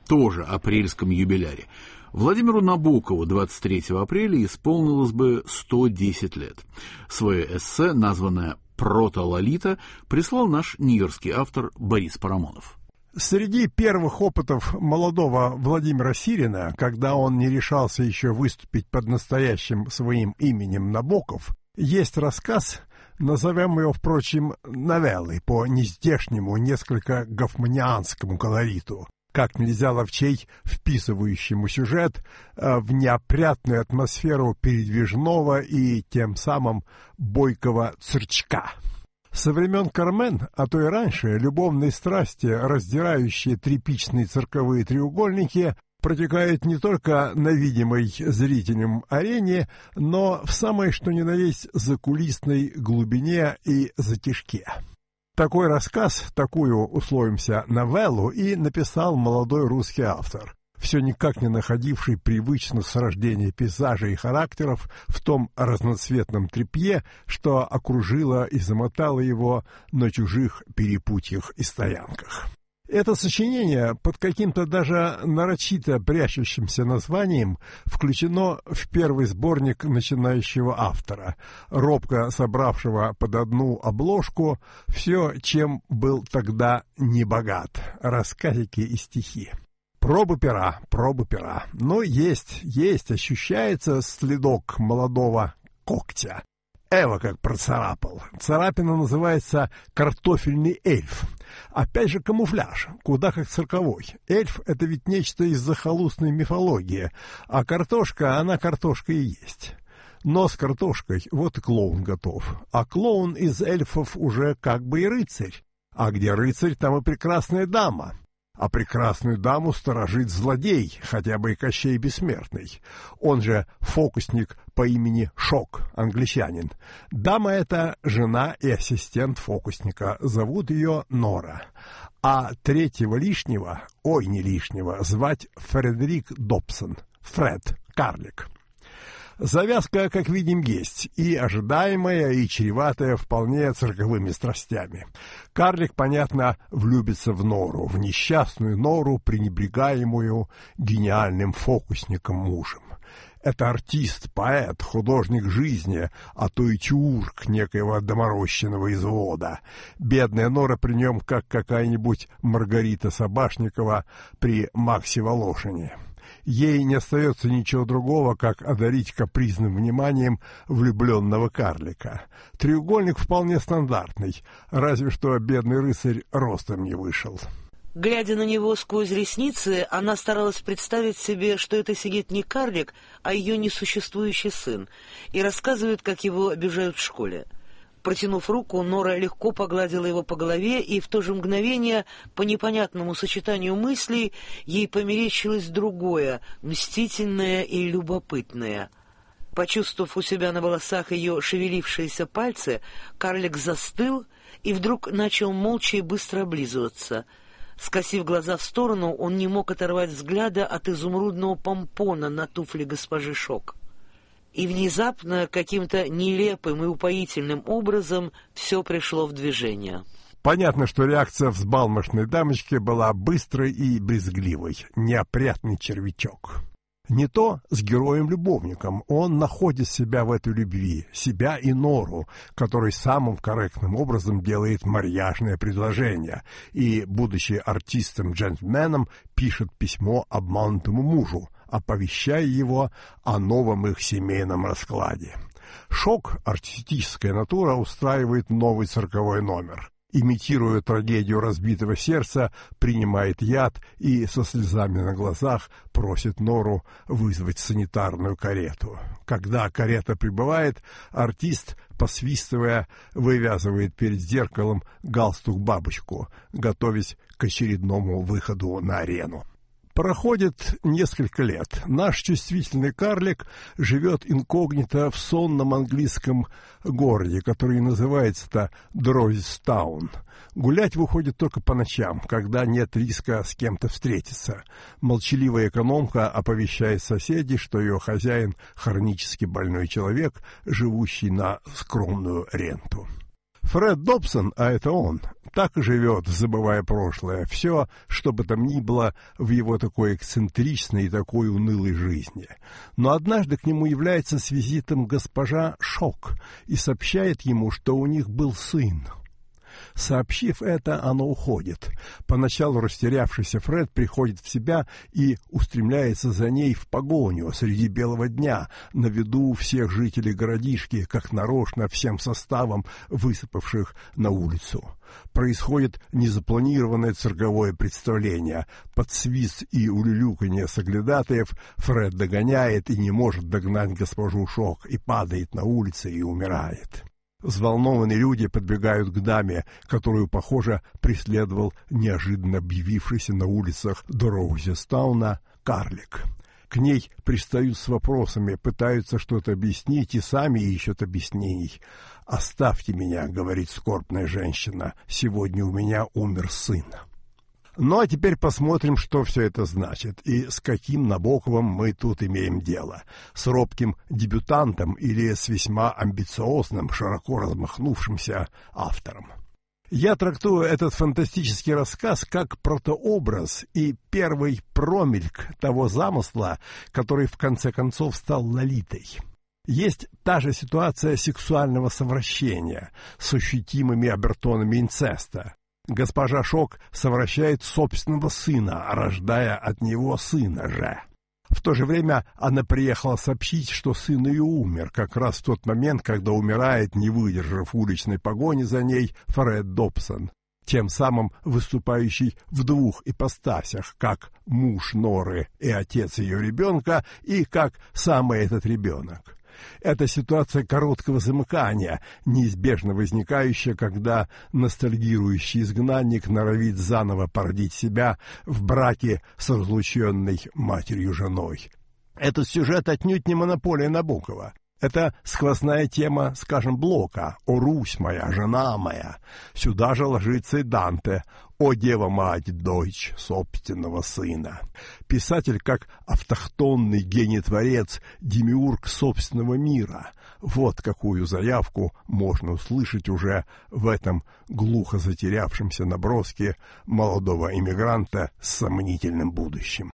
тоже апрельском юбиляре. Владимиру Набокову 23 апреля исполнилось бы 110 лет. Свое эссе, названное «Прото-Лолита», прислал наш нью-йоркский автор Борис Парамонов. Среди первых опытов молодого Владимира Сирина, когда он не решался еще выступить под настоящим своим именем Набоков, есть рассказ, назовем его, впрочем, новеллой по нездешнему, несколько гофманианскому колориту, как нельзя ловчей вписывающему сюжет в неопрятную атмосферу передвижного и тем самым бойкого цирчка. Со времен Кармен, а то и раньше, любовные страсти, раздирающие тряпичные цирковые треугольники, протекают не только на видимой зрителям арене, но в самой что ни на есть закулисной глубине и затишке. Такой рассказ, такую, условимся, новеллу и написал молодой русский автор, все никак не находивший привычно с рождения пейзажей и характеров в том разноцветном тряпье, что окружило и замотало его на чужих перепутьях и стоянках. Это сочинение под каким-то даже нарочито прячущимся названием включено в первый сборник начинающего автора, робко собравшего под одну обложку все, чем был тогда небогат — рассказики и стихи. Пробы пера, но есть, ощущается следок молодого когтя. Эва как процарапал. Царапина называется «картофельный эльф». Опять же камуфляж, куда как цирковой. Эльф — это ведь нечто из захолустной мифологии, а картошка, она картошка и есть. Но с картошкой вот и клоун готов. А клоун из эльфов уже как бы и рыцарь. А где рыцарь, там и прекрасная дама. А прекрасную даму сторожит злодей, хотя бы и Кощей Бессмертный. Он же фокусник по имени Шок, англичанин. Дама эта жена и ассистент фокусника, зовут ее Нора. А третьего лишнего, ой, не лишнего, звать Фредерик Добсон, Фред, карлик. Завязка, как видим, есть, и ожидаемая, и чреватая вполне цирковыми страстями. Карлик, понятно, влюбится в Нору, в несчастную Нору, пренебрегаемую гениальным фокусником мужем. Это артист, поэт, художник жизни, а то и чурк некоего доморощенного извода. Бедная Нора при нем, как какая-нибудь Маргарита Собашникова при Максе Волошине. Ей не остается ничего другого, как одарить капризным вниманием влюбленного карлика. Треугольник вполне стандартный, разве что бедный рыцарь ростом не вышел. Глядя на него сквозь ресницы, она старалась представить себе, что это сидит не карлик, а ее несуществующий сын, и рассказывает, как его обижают в школе. Протянув руку, Нора легко погладила его по голове, и в то же мгновение, по непонятному сочетанию мыслей, ей померещилось другое, мстительное и любопытное. Почувствовав у себя на волосах ее шевелившиеся пальцы, карлик застыл и вдруг начал молча и быстро облизываться. Скосив глаза в сторону, он не мог оторвать взгляда от изумрудного помпона на туфле госпожи Шок. И внезапно, каким-то нелепым и упоительным образом, все пришло в движение. Понятно, что реакция взбалмошной дамочки была быстрой и брезгливой. Неопрятный червячок. Не то с героем-любовником. Он находит себя в этой любви, себя и Нору, который самым корректным образом делает марьяжное предложение и, будучи артистом-джентльменом, пишет письмо обманутому мужу, оповещая его о новом их семейном раскладе. Шок, артистическая натура, устраивает новый цирковой номер. Имитируя трагедию разбитого сердца, принимает яд и со слезами на глазах просит Нору вызвать санитарную карету. Когда карета прибывает, артист, посвистывая, вывязывает перед зеркалом галстук-бабочку, готовясь к очередному выходу на арену. Проходит несколько лет. Наш чувствительный карлик живет инкогнито в сонном английском городе, который называется-то Дройстаун. Гулять выходит только по ночам, когда нет риска с кем-то встретиться. Молчаливая экономка оповещает соседей, что ее хозяин хронически больной человек, живущий на скромную ренту. Фред Добсон, а это он, так и живет, забывая прошлое, все, что бы там ни было в его такой эксцентричной и такой унылой жизни. Но однажды к нему является с визитом госпожа Шок и сообщает ему, что у них был сын. Сообщив это, она уходит. Поначалу растерявшийся Фред приходит в себя и устремляется за ней в погоню среди белого дня, на виду у всех жителей городишки, как нарочно всем составом высыпавших на улицу. Происходит незапланированное цирковое представление. Под свист и улюлюканье соглядатаев Фред догоняет и не может догнать госпожу Шок, и падает на улице и умирает. Взволнованные люди подбегают к даме, которую, похоже, преследовал неожиданно объявившийся на улицах Дроузестауна карлик. К ней пристают с вопросами, пытаются что-то объяснить и сами ищут объяснений. «Оставьте меня», — говорит скорбная женщина, — «сегодня у меня умер сын». Ну а теперь посмотрим, что все это значит, и с каким Набоковым мы тут имеем дело. С робким дебютантом или с весьма амбициозным, широко размахнувшимся автором. Я трактую этот фантастический рассказ как протообраз и первый промельк того замысла, который в конце концов стал Лолитой. Есть та же ситуация сексуального совращения с ощутимыми обертонами инцеста. Госпожа Шок совращает собственного сына, рождая от него сына же. В то же время она приехала сообщить, что сын ее умер, как раз в тот момент, когда умирает, не выдержав уличной погони за ней, Фред Добсон, тем самым выступающий в двух ипостасях, как муж Норы и отец ее ребенка, и как самый этот ребенок. Это ситуация короткого замыкания, неизбежно возникающая, когда ностальгирующий изгнанник норовит заново породить себя в браке с разлученной матерью-женой. Этот сюжет отнюдь не монополия Набокова. Это сквозная тема, скажем, Блока «О, Русь моя, жена моя». Сюда же ложится и Данте «О, Дева-мать, дочь собственного сына». Писатель как автохтонный гений-творец, демиург собственного мира. Вот какую заявку можно услышать уже в этом глухо затерявшемся наброске молодого иммигранта с сомнительным будущим.